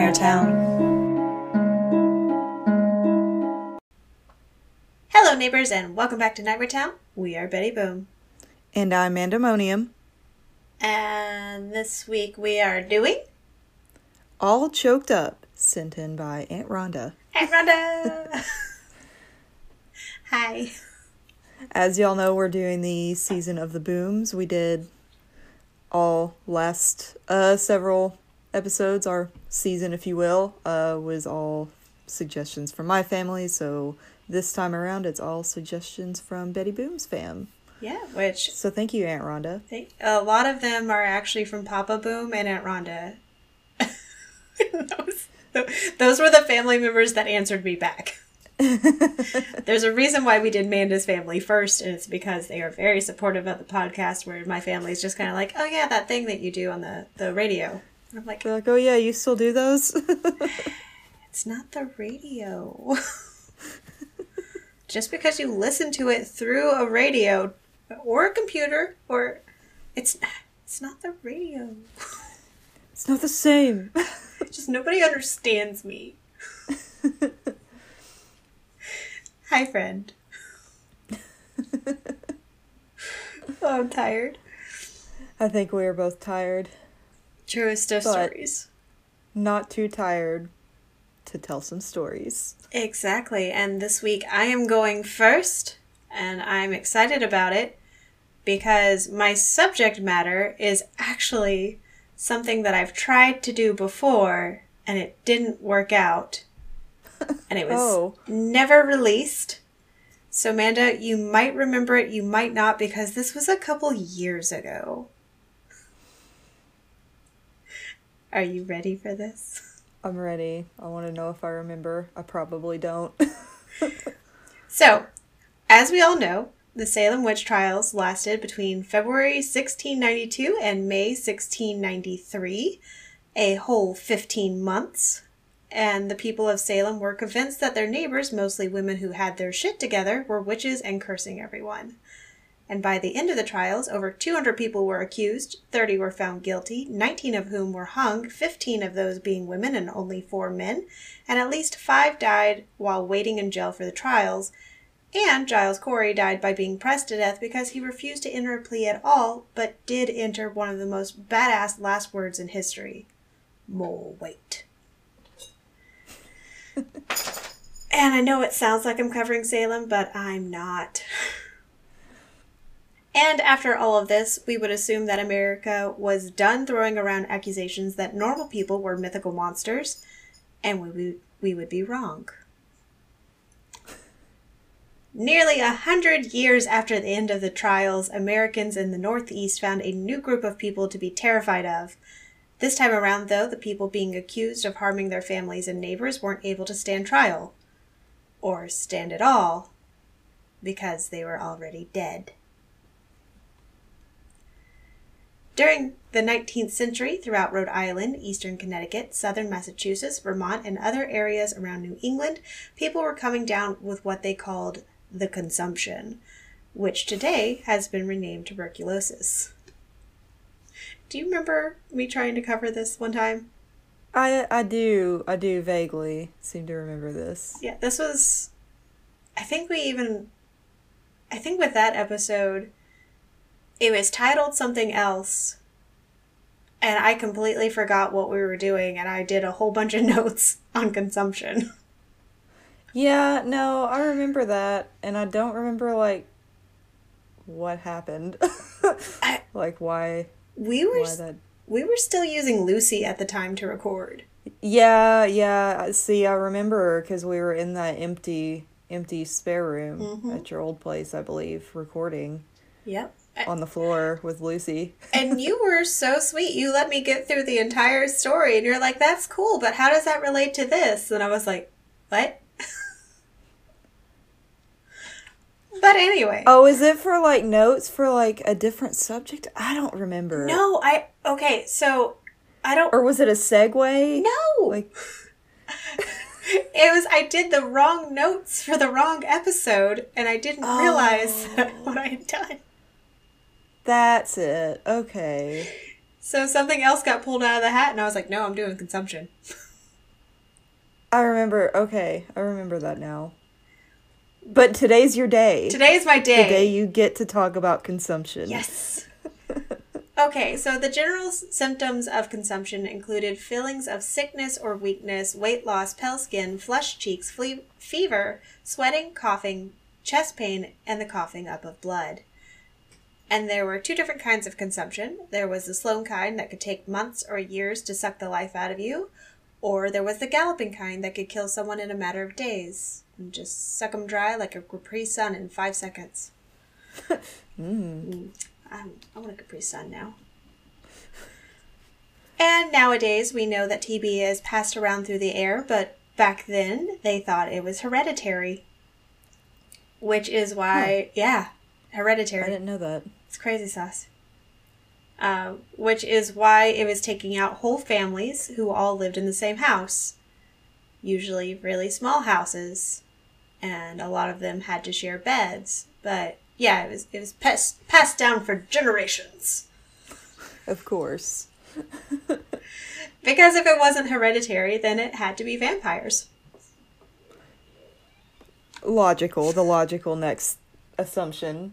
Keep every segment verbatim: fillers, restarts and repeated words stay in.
Nightmare Town. Hello, neighbors, and welcome back to Nightmare Town. We are Betty Boom. And I'm Mandemonium. And this week we are doing... All Choked Up, sent in by Aunt Rhonda. Aunt Rhonda! Hi. As y'all know, we're doing the season of the Booms. We did all last uh, several episodes, our season, if you will, uh, was all suggestions from my family, so this time around it's all suggestions from Betty Boom's fam. Yeah, which... So thank you, Aunt Rhonda. Thank, a lot of them are actually from Papa Boom and Aunt Rhonda. those, those were the family members that answered me back. There's a reason why we did Manda's family first, and it's because they are very supportive of the podcast, where my family's just kind of like, oh yeah, that thing that you do on the, the radio. I'm like, They're like, oh yeah, you still do those? It's not the radio. Just because you listen to it through a radio or a computer, or it's it's not the radio. It's not the same. Just nobody understands me. Hi, friend. Oh, I'm tired. I think we are both tired. Truest of but stories. Not too tired to tell some stories. Exactly. And this week I am going first, and I'm excited about it because my subject matter is actually something that I've tried to do before and it didn't work out. And it was oh. never released. So, Amanda, you might remember it, you might not, because this was a couple years ago. Are you ready for this? I'm ready. I want to know if I remember. I probably don't. So, as we all know, the Salem witch trials lasted between February sixteen ninety-two and May sixteen ninety-three, a whole fifteen months. And the people of Salem were convinced that their neighbors, mostly women who had their shit together, were witches and cursing everyone. And by the end of the trials, over two hundred people were accused, thirty were found guilty, nineteen of whom were hung, fifteen of those being women and only four men, and at least five died while waiting in jail for the trials. And Giles Corey died by being pressed to death because he refused to enter a plea at all, but did enter one of the most badass last words in history. More weight. And I know it sounds like I'm covering Salem, but I'm not. And after all of this, we would assume that America was done throwing around accusations that normal people were mythical monsters, and we would, we would be wrong. Nearly a hundred years after the end of the trials, Americans in the Northeast found a new group of people to be terrified of. This time around, though, the people being accused of harming their families and neighbors weren't able to stand trial. Or stand at all, because they were already dead. During the nineteenth century, throughout Rhode Island, eastern Connecticut, southern Massachusetts, Vermont, and other areas around New England, people were coming down with what they called the consumption, which today has been renamed tuberculosis. Do you remember me trying to cover this one time? I I do. I do vaguely seem to remember this. Yeah, this was... I think we even... I think with that episode, it was titled something else, and I completely forgot what we were doing, and I did a whole bunch of notes on consumption. Yeah, no, I remember that, and I don't remember, like, what happened. I, like, why... We were why that... we were still using Lucy at the time to record. Yeah, yeah. See, I remember because we were in that empty, empty spare room mm-hmm. at your old place, I believe, recording. Yep. On the floor with Lucy. And you were so sweet. You let me get through the entire story, and you're like, "That's cool, but how does that relate to this?" And I was like, "What?" But anyway. Oh, is it for, like, notes for, like, a different subject? I don't remember. No, I... Okay, so, I don't... Or was it a segue? No! Like... It was... I did the wrong notes for the wrong episode, and I didn't oh. realize what I had done. That's it. Okay. So something else got pulled out of the hat, and I was like, no, I'm doing consumption. I remember. Okay, I remember that now. But today's your day. Today is my day. The day you get to talk about consumption. Yes. Okay, so the general s- symptoms of consumption included feelings of sickness or weakness, weight loss, pale skin, flushed cheeks, fle- fever, sweating, coughing, chest pain, and the coughing up of blood. And there were two different kinds of consumption. There was the slow kind that could take months or years to suck the life out of you, or there was the galloping kind that could kill someone in a matter of days and just suck them dry like a Capri Sun in five seconds. Mm. Mm. I'm, I want a Capri Sun now. And nowadays, we know that T B is passed around through the air, but back then, they thought it was hereditary. Which is why, huh. yeah, hereditary. I didn't know that. It's crazy sauce. Uh, which is why it was taking out whole families who all lived in the same house. Usually really small houses. And a lot of them had to share beds. But yeah, it was it was passed, passed down for generations. Of course. Because if it wasn't hereditary, then it had to be vampires. Logical. The logical next assumption.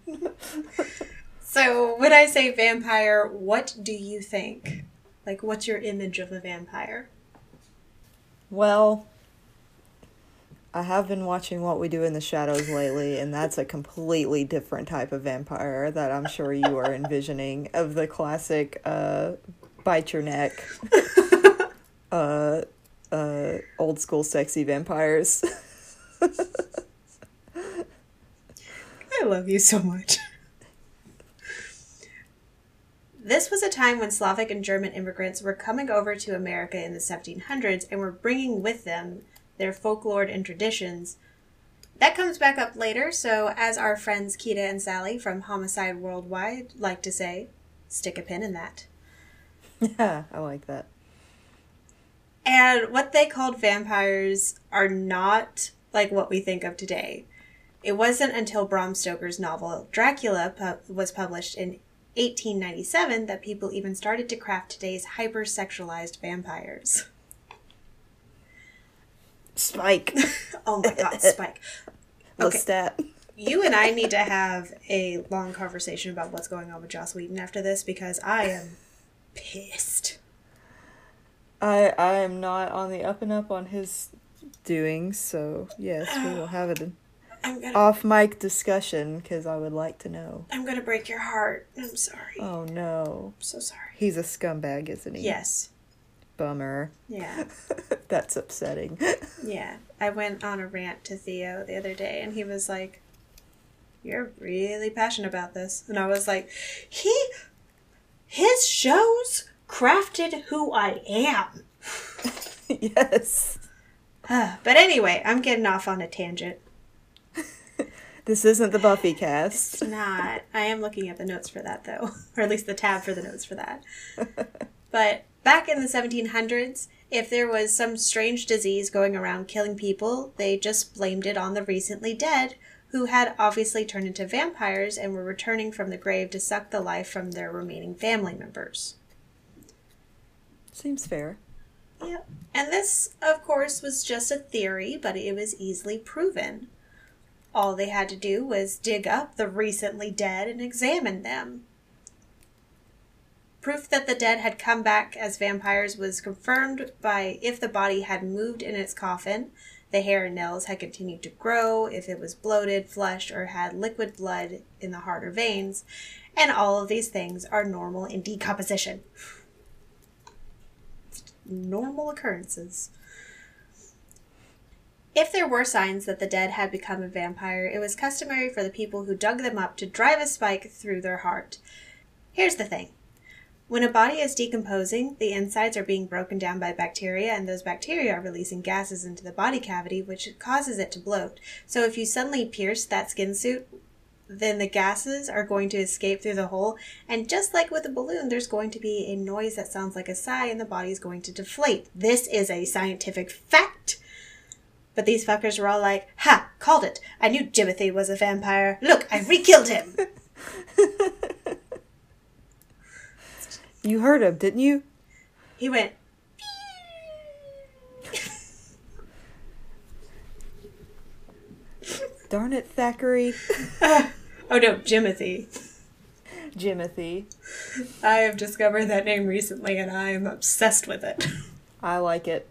So when I say vampire, what do you think? Like, what's your image of a vampire? Well, I have been watching What We Do in the Shadows lately, and that's a completely different type of vampire that I'm sure you are envisioning, of the classic uh, bite your neck, uh, uh, old school sexy vampires. I love you so much. This was a time when Slavic and German immigrants were coming over to America in the seventeen hundreds and were bringing with them their folklore and traditions. That comes back up later, so as our friends Keita and Sally from Homicide Worldwide like to say, stick a pin in that. Yeah, I like that. And what they called vampires are not like what we think of today. It wasn't until Bram Stoker's novel Dracula pu- was published in eighteen ninety-seven that people even started to craft today's hypersexualized vampires. Spike. Oh my god, Spike. Okay. Lestat. You and I need to have a long conversation about what's going on with Joss Whedon after this, because I am pissed. I I am not on the up and up on his doings, so yes, we will have an I'm gonna, off mic discussion, because I would like to know. I'm gonna break your heart. I'm sorry. Oh no. I'm so sorry. He's a scumbag, isn't he? Yes. Bummer. Yeah. That's upsetting. Yeah. I went on a rant to Theo the other day, and he was like, "You're really passionate about this." And I was like, he, his shows crafted who I am. Yes. But anyway, I'm getting off on a tangent. This isn't the Buffy cast. It's not. I am looking at the notes for that, though. Or at least the tab for the notes for that. But back in the seventeen hundreds, if there was some strange disease going around killing people, they just blamed it on the recently dead, who had obviously turned into vampires and were returning from the grave to suck the life from their remaining family members. Seems fair. Yep. And this, of course, was just a theory, but it was easily proven. All they had to do was dig up the recently dead and examine them. Proof that the dead had come back as vampires was confirmed by if the body had moved in its coffin, the hair and nails had continued to grow, if it was bloated, flushed, or had liquid blood in the heart or veins, and all of these things are normal in decomposition. Normal occurrences. If there were signs that the dead had become a vampire, it was customary for the people who dug them up to drive a spike through their heart. Here's the thing. When a body is decomposing, the insides are being broken down by bacteria, and those bacteria are releasing gases into the body cavity, which causes it to bloat. So if you suddenly pierce that skin suit, then the gases are going to escape through the hole, and just like with a balloon, there's going to be a noise that sounds like a sigh, and the body is going to deflate. This is a scientific fact. But these fuckers were all like, "Ha! Called it! I knew Jimothy was a vampire. Look, I re-killed him!" You heard him, didn't you? He went... Darn it, Thackeray. oh no, Jimothy. Jimothy. I have discovered that name recently and I am obsessed with it. I like it.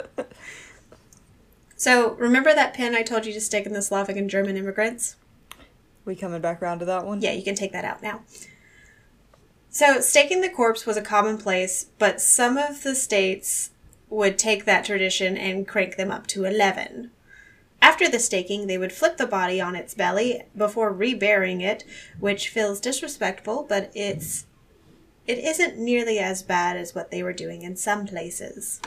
So, remember that pin I told you to stick in the Slavic and German immigrants? We coming back around to that one? Yeah, you can take that out now. So, staking the corpse was a commonplace, but some of the states would take that tradition and crank them up to eleven. After the staking, they would flip the body on its belly before reburying it, which feels disrespectful, but it's it isn't nearly as bad as what they were doing in some places.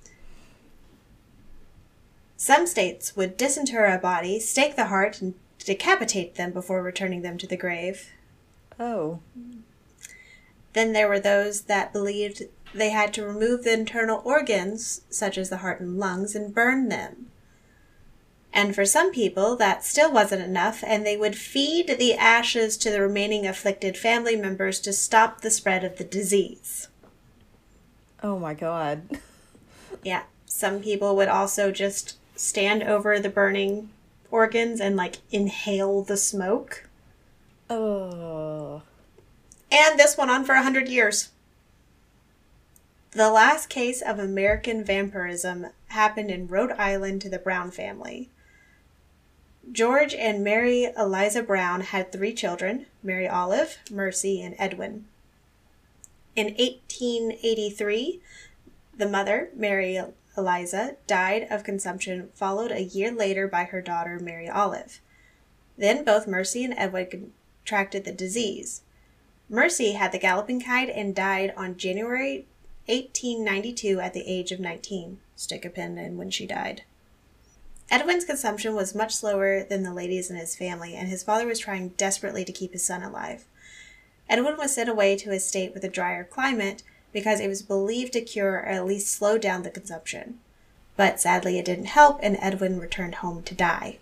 Some states would disinter a body, stake the heart, and decapitate them before returning them to the grave. Oh. Then there were those that believed they had to remove the internal organs, such as the heart and lungs, and burn them. And for some people, that still wasn't enough, and they would feed the ashes to the remaining afflicted family members to stop the spread of the disease. Oh my god. Yeah. Some people would also just stand over the burning organs and, like, inhale the smoke. Oh. And this went on for a hundred years. The last case of American vampirism happened in Rhode Island to the Brown family. George and Mary Eliza Brown had three children, Mary Olive, Mercy, and Edwin. In eighteen eighty-three, the mother, Mary Eliza, died of consumption, followed a year later by her daughter, Mary Olive. Then both Mercy and Edwin contracted the disease. Mercy had the galloping kite and died on January eighteen ninety-two at the age of nineteen. Stick a pin in when she died. Edwin's consumption was much slower than the ladies in his family, and his father was trying desperately to keep his son alive. Edwin was sent away to a state with a drier climate because it was believed to cure or at least slow down the consumption. But sadly it didn't help, and Edwin returned home to die.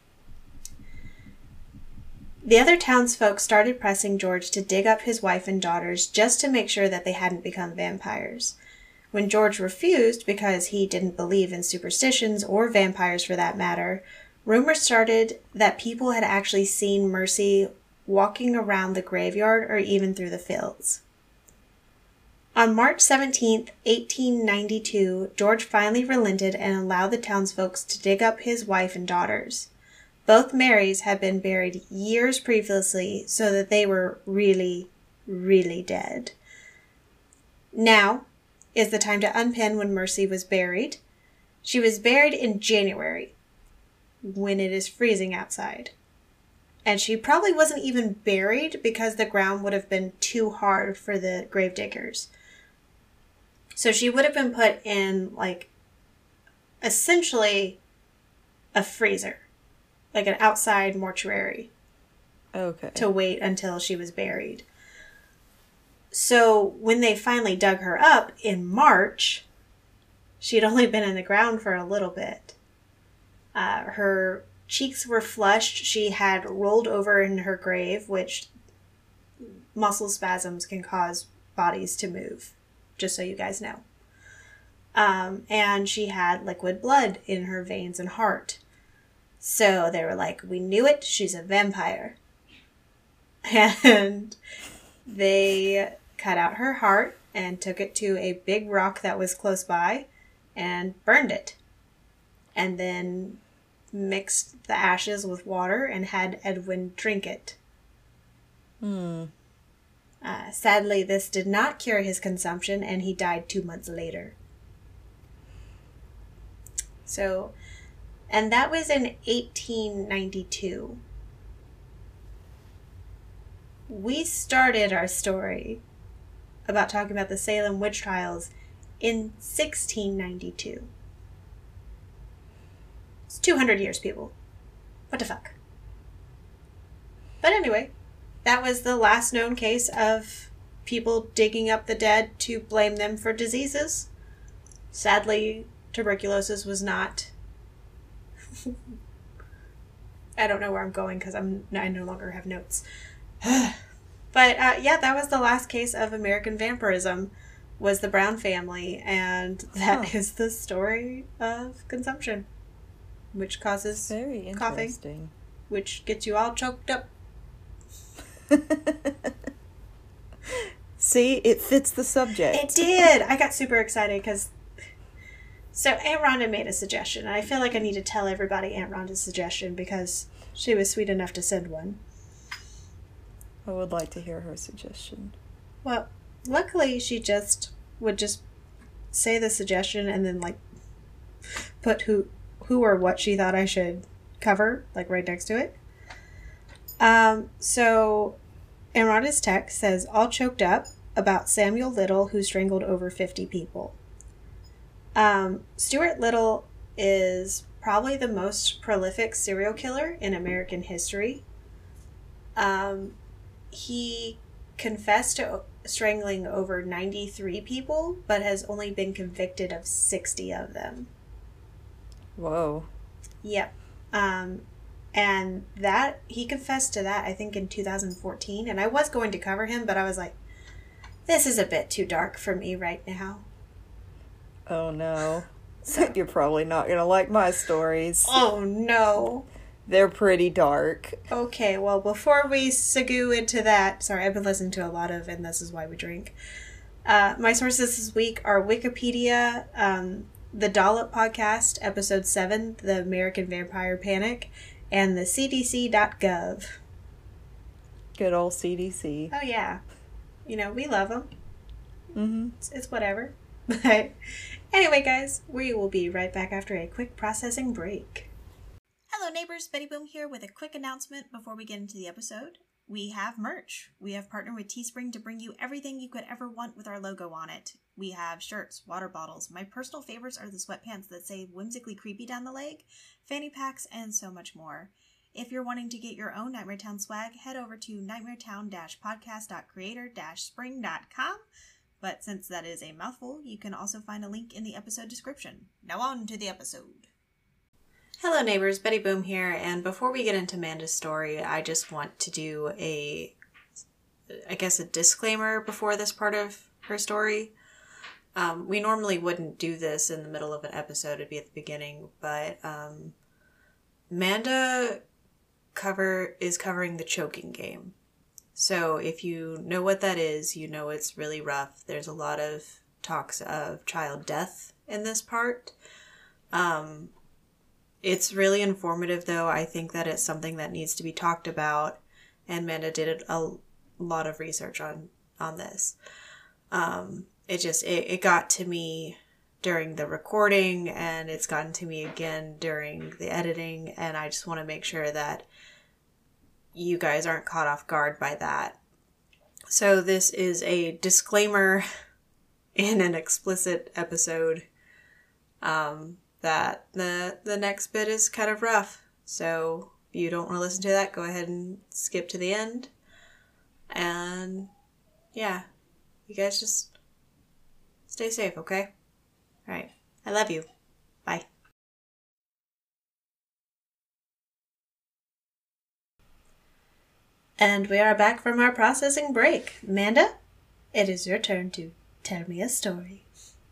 The other townsfolk started pressing George to dig up his wife and daughters just to make sure that they hadn't become vampires. When George refused, because he didn't believe in superstitions or vampires for that matter, rumors started that people had actually seen Mercy walking around the graveyard or even through the fields. On March seventeenth, eighteen ninety-two, George finally relented and allowed the townsfolk to dig up his wife and daughters. Both Marys had been buried years previously, so that they were really, really dead. Now is the time to unpin when Mercy was buried. She was buried in January, when it is freezing outside. And she probably wasn't even buried because the ground would have been too hard for the gravediggers. So she would have been put in, like, essentially a freezer. Like an outside mortuary. Okay. To wait until she was buried. So when they finally dug her up in March, she had only been in the ground for a little bit. Uh, her cheeks were flushed. She had rolled over in her grave, which muscle spasms can cause bodies to move, just so you guys know. Um, and she had liquid blood in her veins and heart. So they were like, we knew it, she's a vampire. And they cut out her heart and took it to a big rock that was close by and burned it. And then mixed the ashes with water and had Edwin drink it. Hmm. Uh, sadly, this did not cure his consumption, and he died two months later. So, and that was in eighteen ninety-two. We started our story about talking about the Salem witch trials in sixteen ninety-two. It's two hundred years, people. What the fuck? But anyway, that was the last known case of people digging up the dead to blame them for diseases. Sadly, tuberculosis was not... I don't know where I'm going because I'm I no longer have notes. But uh, yeah, that was the last case of American vampirism, was the Brown family, and that huh. is the story of consumption, which causes very coughing. interesting. which gets you all choked up. See, it fits the subject. It did. I got super excited because... So Aunt Rhonda made a suggestion. And I feel like I need to tell everybody Aunt Rhonda's suggestion because she was sweet enough to send one. I would like to hear her suggestion. Well, luckily she just would just say the suggestion and then like put who who or what she thought I should cover, like right next to it. Um, so Aunt Rhonda's text says, all choked up about Samuel Little who strangled over fifty people. Um, Stuart Little is probably the most prolific serial killer in American history. Um, he confessed to strangling over ninety-three people, but has only been convicted of sixty of them. Whoa. Yep. Um, and that, he confessed to that, I think, in two thousand fourteen. And I was going to cover him, but I was like, this is a bit too dark for me right now. Oh, no. So, you're probably not going to like my stories. Oh, no. They're pretty dark. Okay, well, before we segue into that, sorry, I've been listening to a lot of And This Is Why We Drink. Uh, my sources this week are Wikipedia, um, the Dollop Podcast, Episode seven, The American Vampire Panic, and the C D C dot gov. Good old C D C. Oh, yeah. You know, we love them. Mm-hmm. It's, it's whatever. But anyway, guys, we will be right back after a quick processing break. Hello, neighbors. Betty Boom here with a quick announcement before we get into the episode. We have merch. We have partnered with Teespring to bring you everything you could ever want with our logo on it. We have shirts, water bottles. My personal favorites are the sweatpants that say whimsically creepy down the leg, fanny packs, and so much more. If you're wanting to get your own Nightmare Town swag, head over to nightmaretown podcast dot creator spring dot com. But since that is a mouthful, you can also find a link in the episode description. Now on to the episode. Hello neighbors, Betty Boom here, and before we get into Amanda's story, I just want to do a, I guess a disclaimer before this part of her story. Um, we normally wouldn't do this in the middle of an episode, it'd be at the beginning, but um, Amanda cover is covering the choking game. So if you know what that is, you know it's really rough. There's a lot of talks of child death in this part. Um, it's really informative, though. I think that it's something that needs to be talked about. And Amanda did a lot of research on, on this. Um, it just, it, it got to me during the recording, and it's gotten to me again during the editing. And I just want to make sure that you guys aren't caught off guard by that. So this is a disclaimer in an explicit episode um, that the the next bit is kind of rough. So if you don't want to listen to that, go ahead and skip to the end. And yeah, you guys just stay safe, okay? All right. I love you. Bye. And we are back from our processing break. Amanda, it is your turn to tell me a story.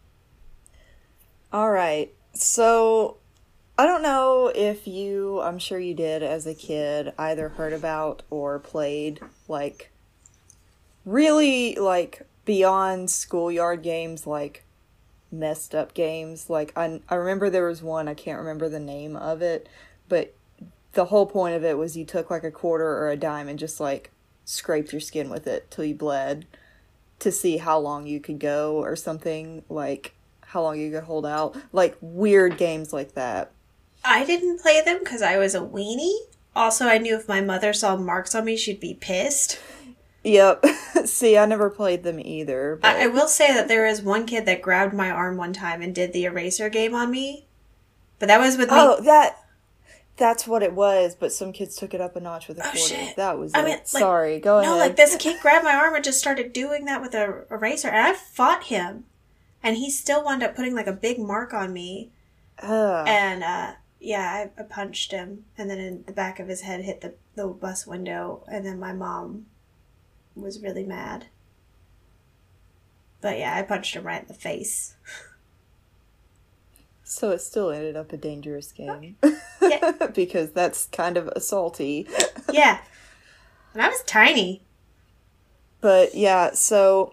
All right. So, I don't know if you, I'm sure you did as a kid, either heard about or played, like, really, like, beyond schoolyard games, like, messed up games. Like, I, I remember there was one, I can't remember the name of it, but the whole point of it was you took like a quarter or a dime and just like scraped your skin with it till you bled to see how long you could go or something, like how long you could hold out. Like weird games like that. I didn't play them because I was a weenie. Also, I knew if my mother saw marks on me, she'd be pissed. Yep. See, I never played them either. But... I, I will say that there is one kid that grabbed my arm one time and did the eraser game on me. But that was with me. Oh, that... That's what it was, but some kids took it up a notch with a oh, quarter. Shit. That was I it. mean, like, Sorry, go no, ahead. No, like this kid grabbed my arm and just started doing that with a eraser. And I fought him. And he still wound up putting like a big mark on me. Ugh. And uh, yeah, I, I punched him. And then in the back of his head hit the, the bus window. And then my mom was really mad. But yeah, I punched him right in the face. So it still ended up a dangerous game. Yeah. Because that's kind of assaulty. Yeah. And I was tiny. But yeah, so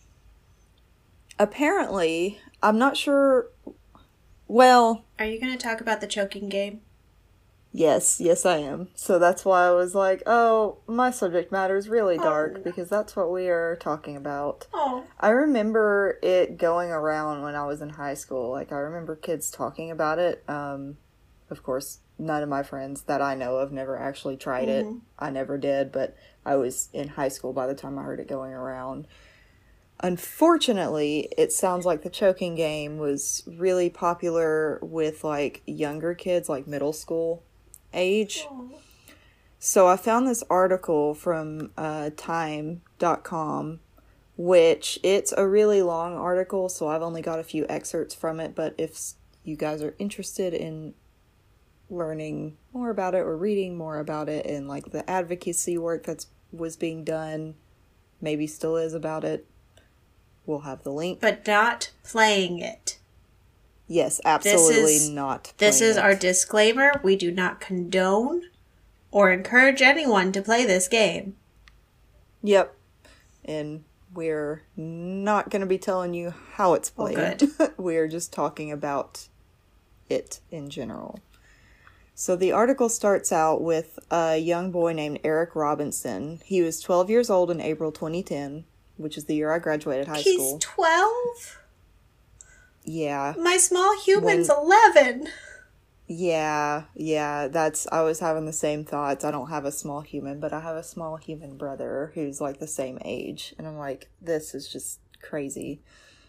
apparently, I'm not sure. Well, are you going to talk about the choking game? Yes, yes I am. So that's why I was like, oh, my subject matter is really dark, oh. because that's what we are talking about. Oh. I remember it going around when I was in high school. Like, I remember kids talking about it. Um, of course, none of my friends that I know of never actually tried mm-hmm. it. I never did, but I was in high school by the time I heard it going around. Unfortunately, it sounds like the choking game was really popular with, like, younger kids, like middle school age. Aww. So I found this article from uh, time dot com, which it's a really long article, so I've only got a few excerpts from it, but if you guys are interested in learning more about it or reading more about it and like the advocacy work that's was being done, maybe still is about it, we'll have the link. But not playing it. Yes, absolutely this is, not. This is it. our disclaimer. We do not condone or encourage anyone to play this game. Yep. And we're not going to be telling you how it's played. Oh, good. We're just talking about it in general. So the article starts out with a young boy named Eric Robinson. He was twelve years old in April twenty ten, which is the year I graduated high He's school. He's twelve? Yeah. My small human's when, eleven. Yeah, yeah, that's, I was having the same thoughts. I don't have a small human, but I have a small human brother who's like the same age. And I'm like, this is just crazy.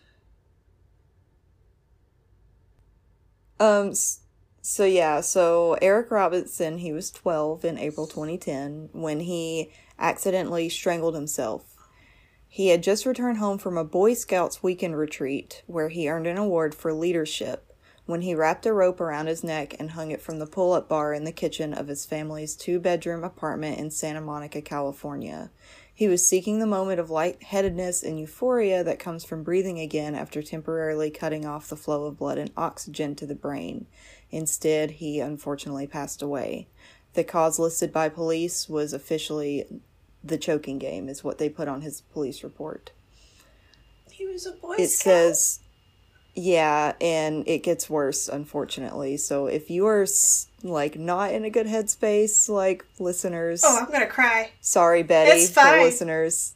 Um, so yeah, so Eric Robinson, he was twelve in April twenty ten when he accidentally strangled himself. He had just returned home from a Boy Scouts weekend retreat where he earned an award for leadership when he wrapped a rope around his neck and hung it from the pull-up bar in the kitchen of his family's two-bedroom apartment in Santa Monica, California. He was seeking the moment of lightheadedness and euphoria that comes from breathing again after temporarily cutting off the flow of blood and oxygen to the brain. Instead, he unfortunately passed away. The cause listed by police was officially the choking game, is what they put on his police report. He was a Boy It Scout. says, yeah, and it gets worse, unfortunately. So if you are, like, not in a good headspace, like, listeners... Oh, I'm gonna cry. Sorry, Betty. It's fine. For listeners.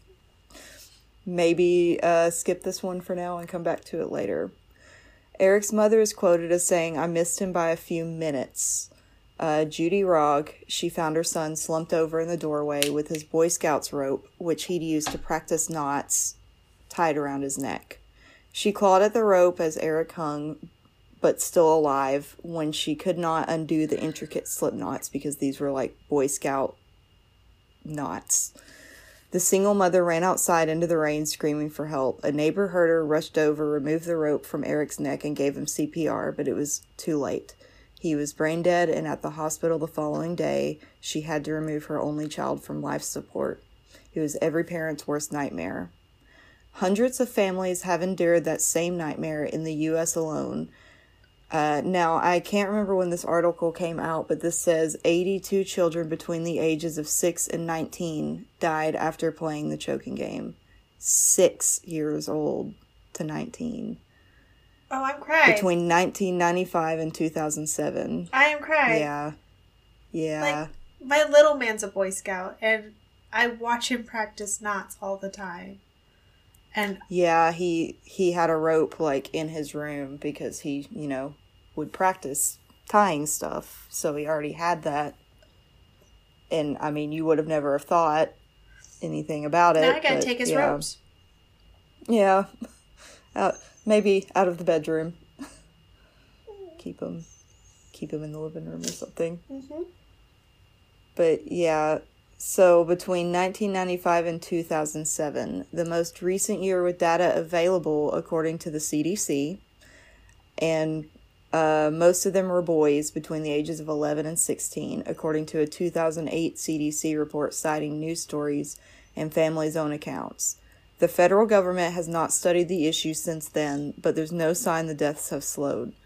Maybe uh, skip this one for now and come back to it later. Eric's mother is quoted as saying, "I missed him by a few minutes." Uh, Judy Rogg, she found her son slumped over in the doorway with his Boy Scouts rope, which he'd used to practice knots, tied around his neck. She clawed at the rope as Eric hung, but still alive, when she could not undo the intricate slip knots because these were like Boy Scout knots. The single mother ran outside into the rain screaming for help. A neighbor heard her, rushed over, removed the rope from Eric's neck, and gave him C P R, but it was too late. He was brain dead, and at the hospital the following day, she had to remove her only child from life support. It was every parent's worst nightmare. Hundreds of families have endured that same nightmare in the U S alone. Uh, now, I can't remember when this article came out, but this says eighty-two children between the ages of six and nineteen died after playing the choking game. Six years old to nineteen. Oh, I'm crying. Between nineteen ninety-five and two thousand seven. I am crying. Yeah. Yeah. Like, my little man's a Boy Scout, and I watch him practice knots all the time. And yeah, he he had a rope, like, in his room because he, you know, would practice tying stuff. So he already had that. And, I mean, you would have never have thought anything about it. Now I gotta but, take his yeah. ropes. Yeah. Out, maybe out of the bedroom. Keep him, keep him in the living room or something. Mm-hmm. But, yeah... So, between nineteen ninety-five and two thousand seven, the most recent year with data available according to the C D C, and uh, most of them were boys between the ages of eleven and sixteen, according to a two thousand eight C D C report citing news stories and families' own accounts. The federal government has not studied the issue since then, but there's no sign the deaths have slowed.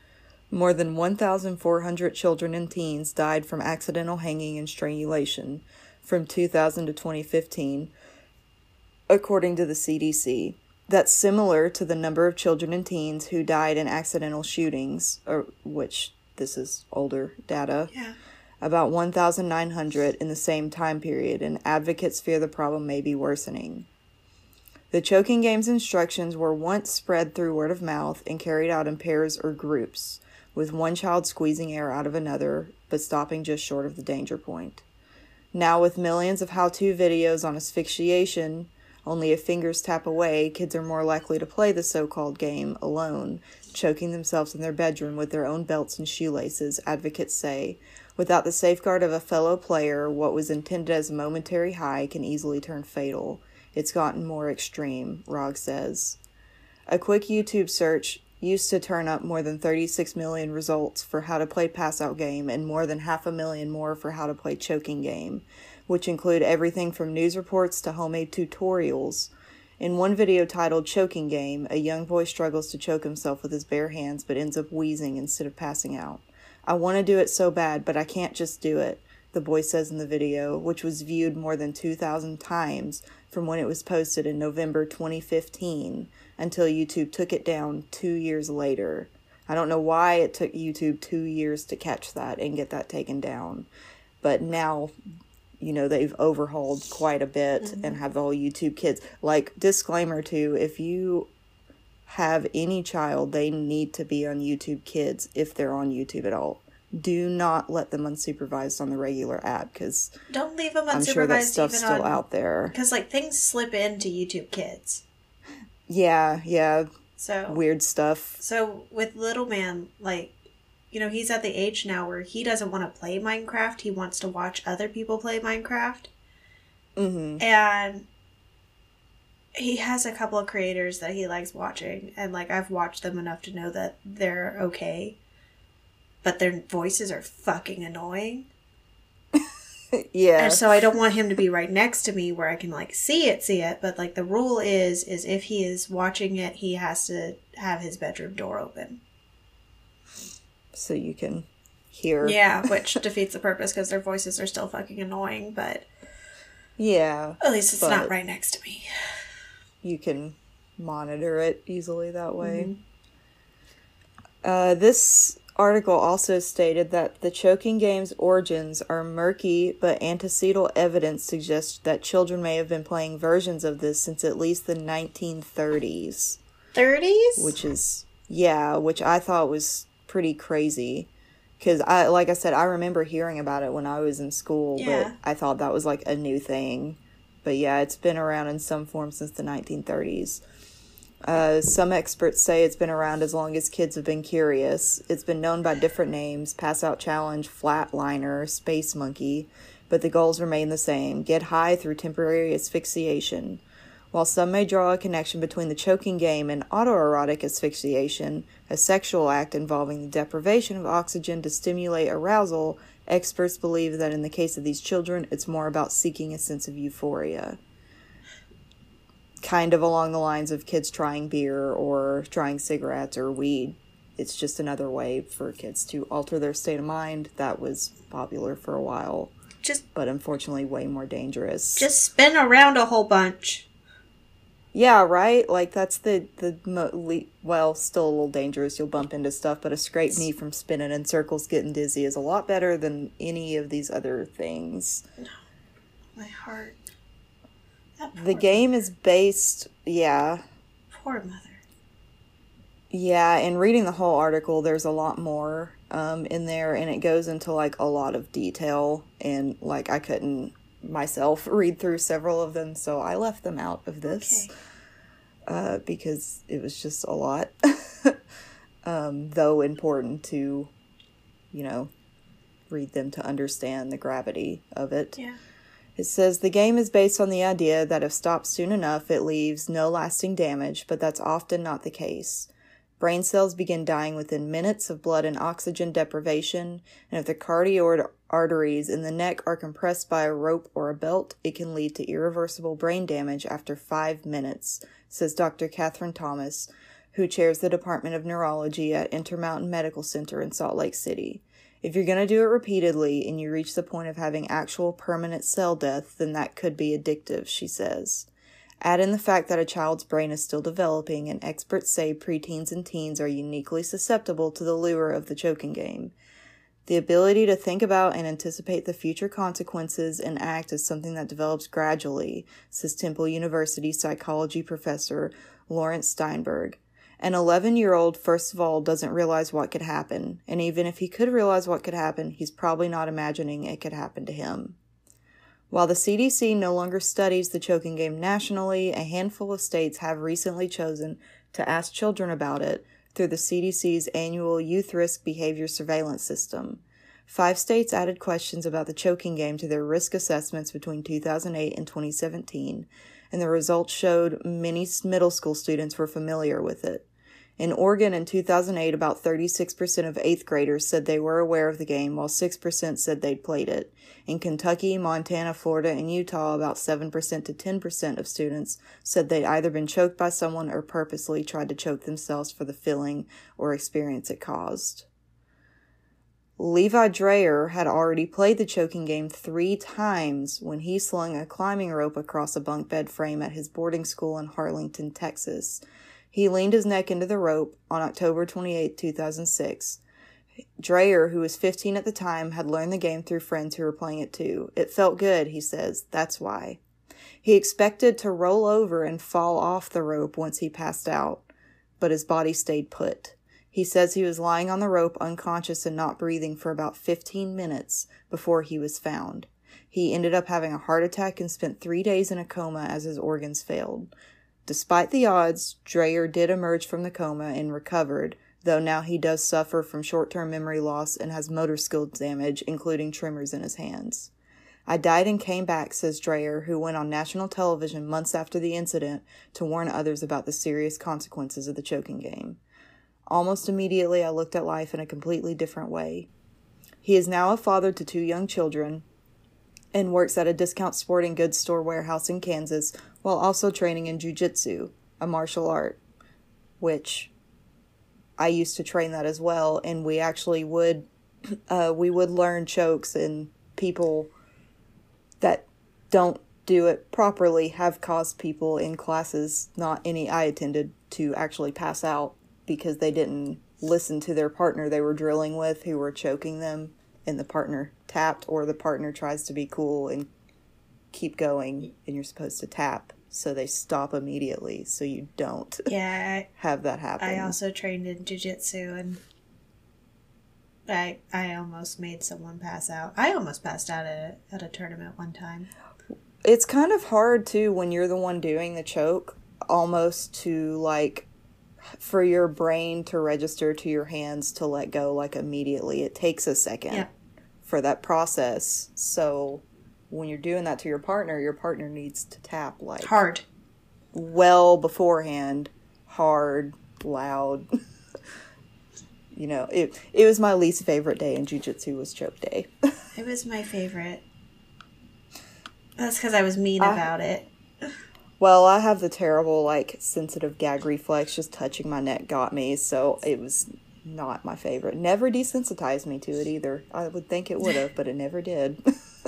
More than one thousand four hundred children and teens died from accidental hanging and strangulation from two thousand to twenty fifteen, according to the C D C. That's similar to the number of children and teens who died in accidental shootings, or which this is older data. Yeah. About one thousand nine hundred in the same time period, and advocates fear the problem may be worsening. The choking game's instructions were once spread through word of mouth and carried out in pairs or groups, with one child squeezing air out of another, but stopping just short of the danger point. Now, with millions of how-to videos on asphyxiation, only a finger's tap away, kids are more likely to play the so-called game alone, choking themselves in their bedroom with their own belts and shoelaces, advocates say. Without the safeguard of a fellow player, what was intended as a momentary high can easily turn fatal. It's gotten more extreme, Rogg says. A quick YouTube search used to turn up more than thirty-six million results for how to play pass-out game and more than half a million more for how to play choking game, which include everything from news reports to homemade tutorials. In one video titled Choking Game, a young boy struggles to choke himself with his bare hands but ends up wheezing instead of passing out. I want to do it so bad, but I can't just do it, the boy says in the video, which was viewed more than two thousand times from when it was posted in November twenty fifteen until YouTube took it down two years later. I don't know why it took YouTube two years to catch that and get that taken down, but now, you know, they've overhauled quite a bit mm-hmm. and have all YouTube Kids. Like, disclaimer too, if you have any child, they need to be on YouTube Kids if they're on YouTube at all. Do not let them unsupervised on the regular app, because don't leave them unsupervised. I'm sure that stuff's even still on, out there. Because like things slip into YouTube Kids. Yeah, yeah. So weird stuff. So with little man, like, you know, he's at the age now where he doesn't want to play Minecraft. He wants to watch other people play Minecraft. Mm-hmm. And he has a couple of creators that he likes watching, and like I've watched them enough to know that they're okay. But their voices are fucking annoying. Yeah. And so I don't want him to be right next to me where I can like see it, see it. But like the rule is, is if he is watching it, he has to have his bedroom door open. So you can hear. Yeah, which defeats the purpose because their voices are still fucking annoying. But yeah, at least it's not right next to me. You can monitor it easily that way. Mm-hmm. Uh, this article also stated that the choking game's origins are murky, but antecedent evidence suggests that children may have been playing versions of this since at least the nineteen thirties. thirties? Which is, yeah, which I thought was pretty crazy. Because, I, like I said, I remember hearing about it when I was in school, Yeah. but I thought that was like a new thing. But yeah, it's been around in some form since the nineteen thirties. Uh, some experts say it's been around as long as kids have been curious. It's been known by different names: Pass Out Challenge, Flatliner, Space Monkey, but the goals remain the same: get high through temporary asphyxiation. While some may draw a connection between the choking game and autoerotic asphyxiation, a sexual act involving the deprivation of oxygen to stimulate arousal, experts believe that in the case of these children, it's more about seeking a sense of euphoria. Kind of along the lines of kids trying beer or trying cigarettes or weed. It's just another way for kids to alter their state of mind. That was popular for a while. Just, but unfortunately way more dangerous. Just spin around a whole bunch. Yeah, right? Like, that's the, the mo- le- well, still a little dangerous. You'll bump into stuff, but a scraped knee from spinning in circles getting dizzy is a lot better than any of these other things. No. My heart. The game is based, yeah. Poor mother. Yeah, and reading the whole article, there's a lot more um, in there, and it goes into, like, a lot of detail, and, like, I couldn't myself read through several of them, so I left them out of this, okay. uh, because it was just a lot, um, though important to, you know, read them to understand the gravity of it. Yeah. It says, the game is based on the idea that if stopped soon enough, it leaves no lasting damage, but that's often not the case. Brain cells begin dying within minutes of blood and oxygen deprivation, and if the carotid arteries in the neck are compressed by a rope or a belt, it can lead to irreversible brain damage after five minutes, says Doctor Catherine Thomas, who chairs the Department of Neurology at Intermountain Medical Center in Salt Lake City. If you're going to do it repeatedly and you reach the point of having actual permanent cell death, then that could be addictive, she says. Add in the fact that a child's brain is still developing, and experts say preteens and teens are uniquely susceptible to the lure of the choking game. The ability to think about and anticipate the future consequences and act is something that develops gradually, says Temple University psychology professor Lawrence Steinberg. An eleven-year-old, first of all, doesn't realize what could happen, and even if he could realize what could happen, he's probably not imagining it could happen to him. While the C D C no longer studies the choking game nationally, a handful of states have recently chosen to ask children about it through the C D C's annual Youth Risk Behavior Surveillance System. Five states added questions about the choking game to their risk assessments between two thousand eight and twenty seventeen, and the results showed many middle school students were familiar with it. In Oregon in two thousand eight, about thirty-six percent of eighth graders said they were aware of the game, while six percent said they'd played it. In Kentucky, Montana, Florida, and Utah, about seven percent to ten percent of students said they'd either been choked by someone or purposely tried to choke themselves for the feeling or experience it caused. Levi Dreyer had already played the choking game three times when he slung a climbing rope across a bunk bed frame at his boarding school in Harlington, Texas. He leaned his neck into the rope on October twenty-eighth, two thousand six. Dreyer, who was fifteen at the time, had learned the game through friends who were playing it too. It felt good, he says. That's why. He expected to roll over and fall off the rope once he passed out, but his body stayed put. He says he was lying on the rope unconscious and not breathing for about fifteen minutes before he was found. He ended up having a heart attack and spent three days in a coma as his organs failed. Despite the odds, Dreyer did emerge from the coma and recovered, though now he does suffer from short-term memory loss and has motor skill damage, including tremors in his hands. I died and came back, says Dreyer, who went on national television months after the incident to warn others about the serious consequences of the choking game. Almost immediately, I looked at life in a completely different way. He is now a father to two young children and works at a discount sporting goods store warehouse in Kansas while also training in jiu-jitsu, a martial art, which I used to train that as well, and we actually would uh, we would learn chokes, and people that don't do it properly have caused people in classes, not any I attended, to actually pass out because they didn't listen to their partner they were drilling with who were choking them, and the partner tapped, or the partner tries to be cool and keep going, and you're supposed to tap, so they stop immediately so you don't yeah, I, have that happen. I also trained in jiu-jitsu, and I I almost made someone pass out. I almost passed out at a, at a tournament one time. It's kind of hard, too, when you're the one doing the choke, almost to, like, for your brain to register to your hands to let go, like, immediately. It takes a second yeah. for that process. So when you're doing that to your partner, your partner needs to tap, like... hard. Well beforehand. Hard. Loud. You know, it it was my least favorite day in jiu-jitsu was choke day. It was my favorite. That's because I was mean I, about it. Well, I have the terrible, like, sensitive gag reflex. Just touching my neck got me, so it was not my favorite. Never desensitized me to it either. I would think it would have, but it never did.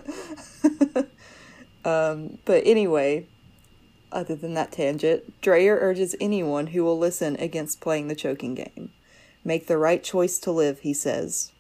um, but anyway, other than that tangent, Dreyer urges anyone who will listen against playing the choking game. Make the right choice to live, he says.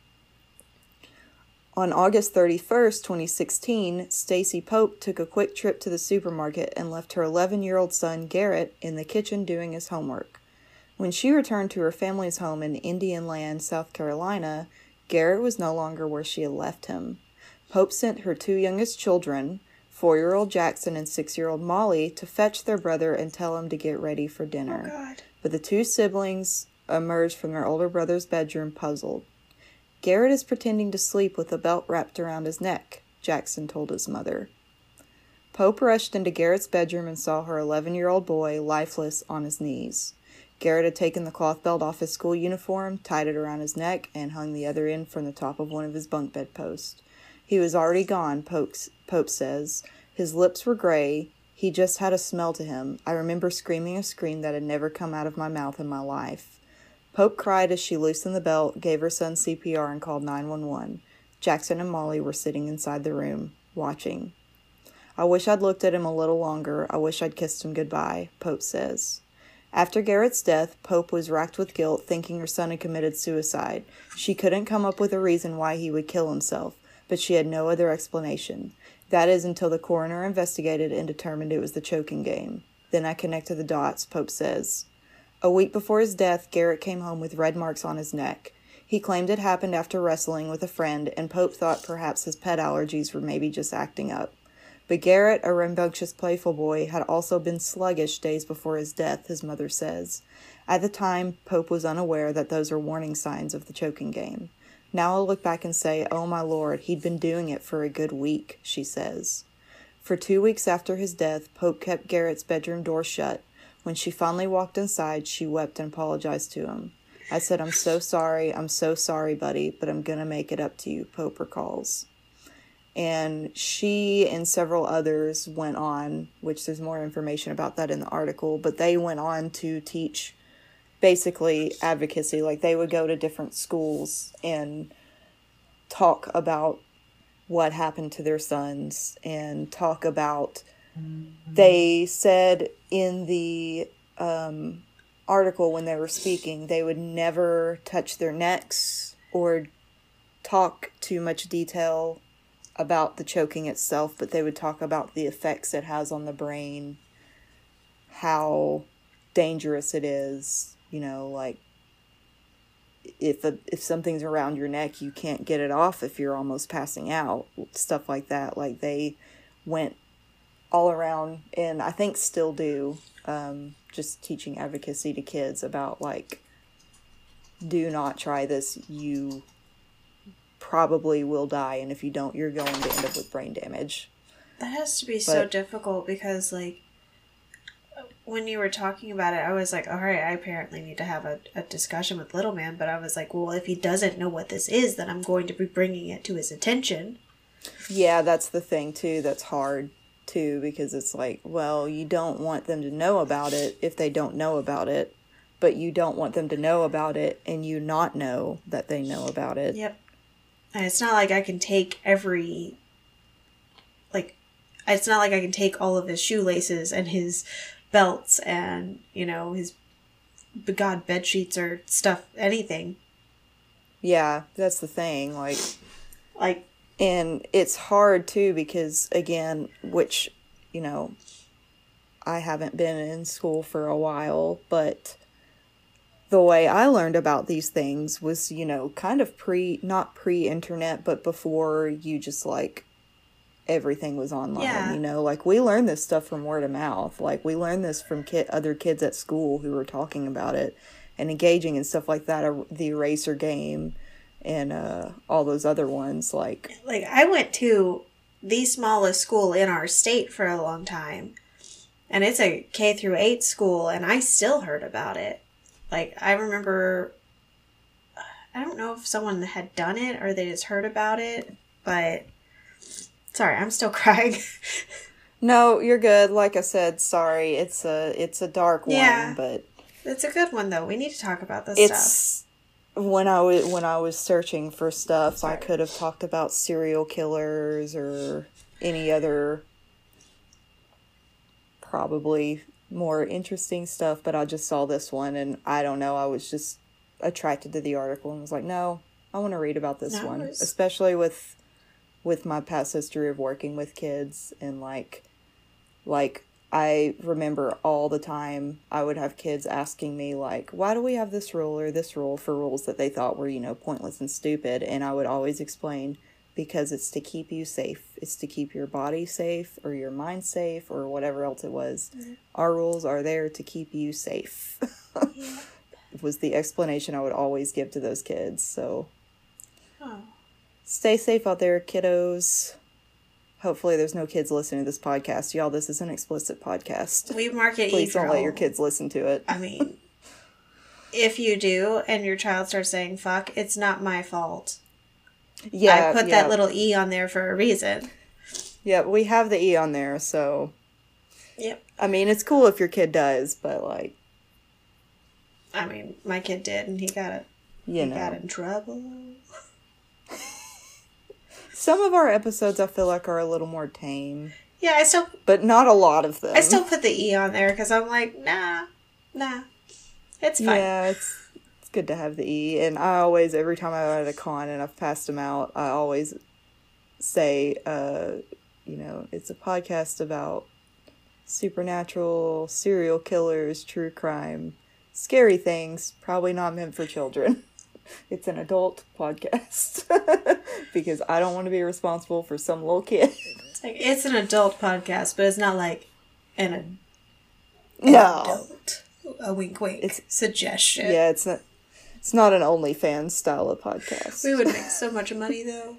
On August thirty-first, twenty sixteen, Stacy Pope took a quick trip to the supermarket and left her eleven-year-old son, Garrett, in the kitchen doing his homework. When she returned to her family's home in Indian Land, South Carolina, Garrett was no longer where she had left him. Pope sent her two youngest children, four-year-old Jackson and six-year-old Molly, to fetch their brother and tell him to get ready for dinner. Oh, God. But the two siblings emerged from their older brother's bedroom puzzled. Garrett is pretending to sleep with a belt wrapped around his neck, Jackson told his mother. Pope rushed into Garrett's bedroom and saw her eleven-year-old boy lifeless on his knees. Garrett had taken the cloth belt off his school uniform, tied it around his neck, and hung the other end from the top of one of his bunk bed posts. He was already gone, Pope, Pope says. His lips were gray. He just had a smell to him. I remember screaming a scream that had never come out of my mouth in my life. Pope cried as she loosened the belt, gave her son C P R, and called nine one one. Jackson and Molly were sitting inside the room, watching. I wish I'd looked at him a little longer. I wish I'd kissed him goodbye, Pope says. After Garrett's death, Pope was racked with guilt, thinking her son had committed suicide. She couldn't come up with a reason why he would kill himself, but she had no other explanation. That is until the coroner investigated and determined it was the choking game. Then I connected the dots, Pope says. A week before his death, Garrett came home with red marks on his neck. He claimed it happened after wrestling with a friend, and Pope thought perhaps his pet allergies were maybe just acting up. But Garrett, a rambunctious, playful boy, had also been sluggish days before his death, his mother says. At the time, Pope was unaware that those were warning signs of the choking game. Now I'll look back and say, oh my Lord, he'd been doing it for a good week, she says. For two weeks after his death, Pope kept Garrett's bedroom door shut. When she finally walked inside, she wept and apologized to him. I said, I'm so sorry, I'm so sorry, buddy, but I'm gonna make it up to you, Pope recalls. And she and several others went on, which there's more information about that in the article, but they went on to teach basically advocacy. Like they would go to different schools and talk about what happened to their sons and talk about, mm-hmm. They said in the um, article when they were speaking, they would never touch their necks or talk too much detail about the choking itself, but they would talk about the effects it has on the brain, how dangerous it is, you know, like if a, if something's around your neck, you can't get it off if you're almost passing out, stuff like that. Like they went all around, and I think still do, um, just teaching advocacy to kids about like, do not try this, you probably will die, and if you don't, you're going to end up with brain damage. That has to be but, so difficult because, like, when you were talking about it, I was like, all right, I apparently need to have a, a discussion with Little Man, but I was like, well, if he doesn't know what this is, then I'm going to be bringing it to his attention. Yeah, that's the thing, too, that's hard, too, because it's like, well, you don't want them to know about it if they don't know about it, but you don't want them to know about it and you not know that they know about it. Yep. And it's not like I can take every, like, it's not like I can take all of his shoelaces and his belts and, you know, his, God, bed sheets or stuff, anything. Yeah, that's the thing, like, like, and it's hard, too, because, again, which, you know, I haven't been in school for a while, but the way I learned about these things was, you know, kind of pre, not pre-internet, but before you just, like, everything was online, yeah. You know? Like, we learned this stuff from word of mouth. Like, we learned this from ki- other kids at school who were talking about it and engaging and stuff like that, uh, the Eraser game and uh, all those other ones, like... Like, I went to the smallest school in our state for a long time, and it's a K through eight school, and I still heard about it. Like, I remember, I don't know if someone had done it or they just heard about it, but, sorry, I'm still crying. No, you're good. Like I said, sorry, it's a, it's a dark yeah, one, but... It's a good one, though. We need to talk about this it's, stuff. When I, was, when I was searching for stuff, sorry. I could have talked about serial killers or any other probably more interesting stuff, but I just saw this one and I don't know, I was just attracted to the article and was like, no, I want to read about this no, one, was... especially with with my past history of working with kids and like like I remember all the time I would have kids asking me like, why do we have this rule or this rule for rules that they thought were, you know, pointless and stupid, and I would always explain, because it's to keep you safe. It's to keep your body safe or your mind safe or whatever else it was. Mm-hmm. Our rules are there to keep you safe. Yeah. Was the explanation I would always give to those kids. So oh. Stay safe out there, kiddos. Hopefully there's no kids listening to this podcast. Y'all, this is an explicit podcast. We mark it Please E don't let your kids listen to it. I mean, if you do and your child starts saying fuck, it's not my fault. Yeah, I put yeah. that little E on there for a reason. Yeah, we have the E on there, so Yep. I mean, it's cool if your kid does, but like, I mean, my kid did, and he got it. You he know. got in trouble. Some of our episodes I feel like are a little more tame. Yeah, I still... But not a lot of them. I still put the E on there because I'm like, nah, nah. It's fine. Yeah, it's, it's good to have the E. And I always, every time I'm at a con and I've passed them out, I always say, uh, you know, it's a podcast about supernatural, serial killers, true crime, scary things, probably not meant for children. It's an adult podcast. Because I don't want to be responsible for some little kid. It's, like, it's an adult podcast, but it's not like an, an no. adult. A wink wink it's, suggestion. Yeah, it's not it's not an OnlyFans style of podcast. We would make so much money though.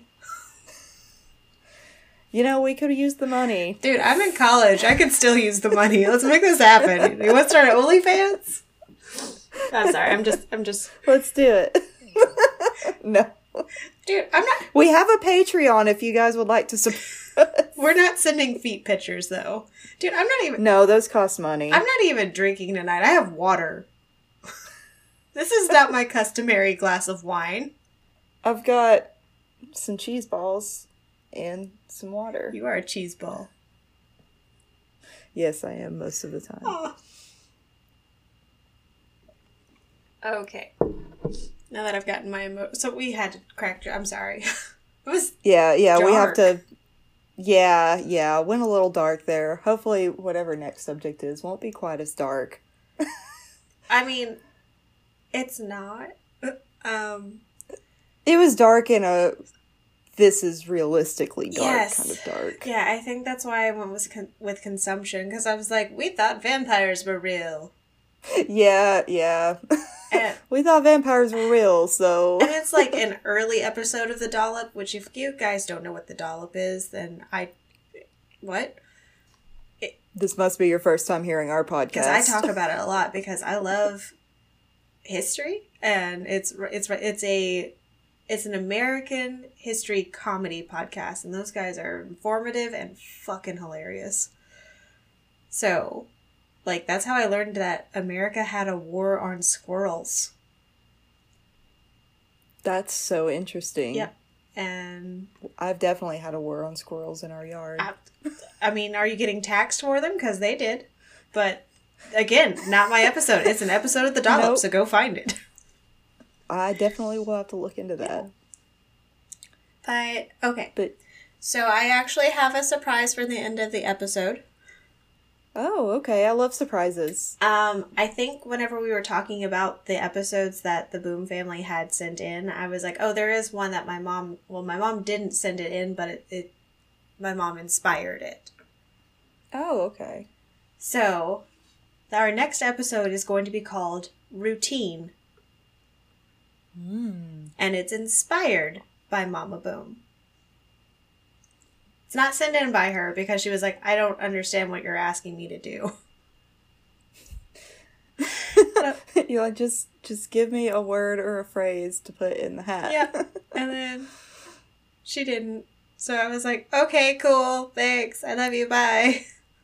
You know, we could have used the money. Dude, I'm in college. I could still use the money. Let's make this happen. You want to start an OnlyFans? I'm sorry. I'm just I'm just Let's do it. No. Dude, I'm not... We have a Patreon if you guys would like to support us. We're not sending feet pictures, though. Dude, I'm not even... No, those cost money. I'm not even drinking tonight. I have water. This is not my customary glass of wine. I've got some cheese balls and some water. You are a cheese ball. Yes, I am most of the time. Oh. Okay. Now that I've gotten my emo- so we had to crack. I'm sorry. It was yeah, yeah. dark. We have to. Yeah, yeah. Went a little dark there. Hopefully, whatever next subject is won't be quite as dark. I mean, it's not. Um, it was dark in a. This is realistically dark yes. kind of dark. Yeah, I think that's why I went with con- with consumption because I was like, we thought vampires were real. Yeah, yeah. And, we thought vampires were real, so... And it's like an early episode of The Dollop, which if you guys don't know what The Dollop is, then I... What? It, this must be your first time hearing our podcast. Because I talk about it a lot because I love history, and it's it's it's a it's an American history comedy podcast, and those guys are informative and fucking hilarious. So... Like, that's how I learned that America had a war on squirrels. That's so interesting. Yeah. And... I've definitely had a war on squirrels in our yard. I, I mean, are you getting taxed for them? Because they did. But, again, not my episode. It's an episode of The Dollop, nope. So go find it. I definitely will have to look into that. Yeah. But, okay. But So I actually have a surprise for the end of the episode. Oh, okay. I love surprises. Um, I think whenever we were talking about the episodes that the Boom family had sent in, I was like, oh, there is one that my mom, well, my mom didn't send it in, but it, it my mom inspired it. Oh, okay. So, our next episode is going to be called Routine. Mm. And it's inspired by Mama Boom. It's not sent in by her because she was like, I don't understand what you're asking me to do. You're like, just, just give me a word or a phrase to put in the hat. Yeah. And then she didn't. So I was like, okay, cool. Thanks. I love you. Bye.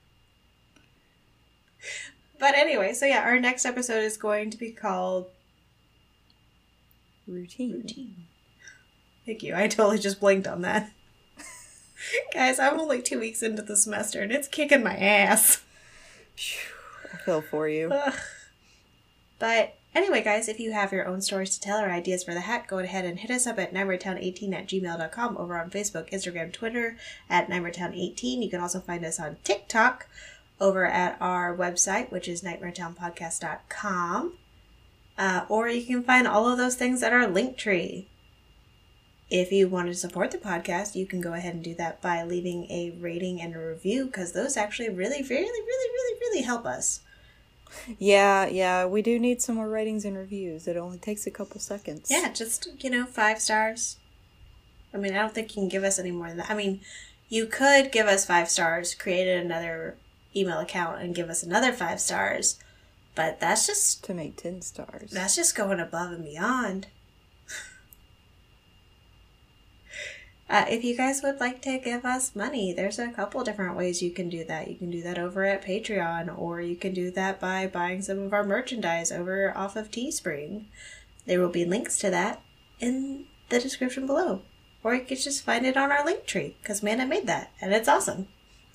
But anyway, so yeah, our next episode is going to be called Routine. Routine. Thank you. I totally just blinked on that. Guys, I'm only two weeks into the semester and it's kicking my ass. I feel for you. Ugh. But anyway, guys, if you have your own stories to tell or ideas for the hat, go ahead and hit us up at nightmaretown eighteen at gmail dot com, over on Facebook, Instagram, Twitter at nightmaretown eighteen. You can also find us on TikTok over at our website, which is nightmaretown podcast dot com. Uh, or you can find all of those things at our link tree. If you want to support the podcast, you can go ahead and do that by leaving a rating and a review, because those actually really, really, really, really, really help us. Yeah, yeah, we do need some more ratings and reviews. It only takes a couple seconds. Yeah, just, you know, five stars. I mean, I don't think you can give us any more than that. I mean, you could give us five stars, create another email account, and give us another five stars. But that's just... to make ten stars. That's just going above and beyond. Uh, if you guys would like to give us money, there's a couple different ways you can do that. You can do that over at Patreon, or you can do that by buying some of our merchandise over off of Teespring. There will be links to that in the description below. Or you could just find it on our link tree, because Amanda made that, and it's awesome.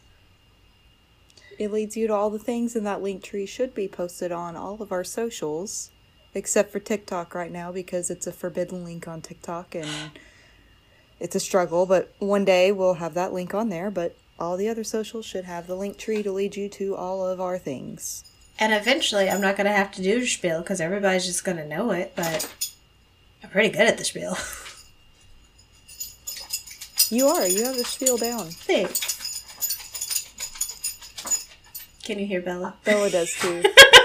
It leads you to all the things, and that link tree should be posted on all of our socials, except for TikTok right now, because it's a forbidden link on TikTok, and it's a struggle, but one day we'll have that link on there, but all the other socials should have the link tree to lead you to all of our things. And eventually, I'm not going to have to do the spiel, because everybody's just going to know it, but I'm pretty good at the spiel. You are. You have the spiel down. Thanks. Can you hear Bella? Bella does too.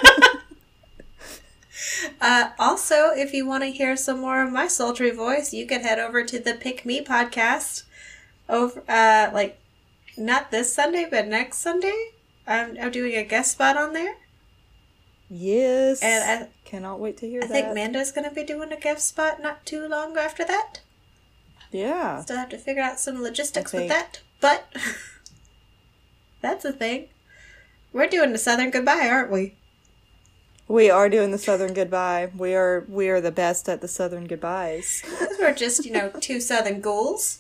uh, also, if you want to hear some more of my sultry voice, you can head over to the Pick Me podcast. Over, uh, like, not this Sunday, but next Sunday. I'm, I'm doing a guest spot on there. Yes. And I cannot wait to hear I that. I think Manda's going to be doing a guest spot not too long after that. Yeah. Still have to figure out some logistics with that, but that's a thing. We're doing the Southern Goodbye, aren't we? We are doing the Southern Goodbye. We are we are the best at the Southern Goodbyes. We're just, you know, two Southern ghouls.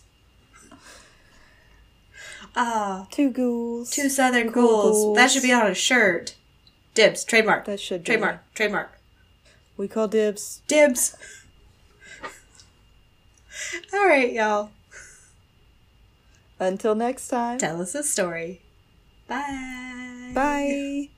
Ah, uh, two ghouls. Two Southern cool ghouls. ghouls. That should be on a shirt. Dibs. Trademark. That should be. Trademark. Trademark. We call dibs. Dibs. All right, y'all. Until next time. Tell us a story. Bye. Bye.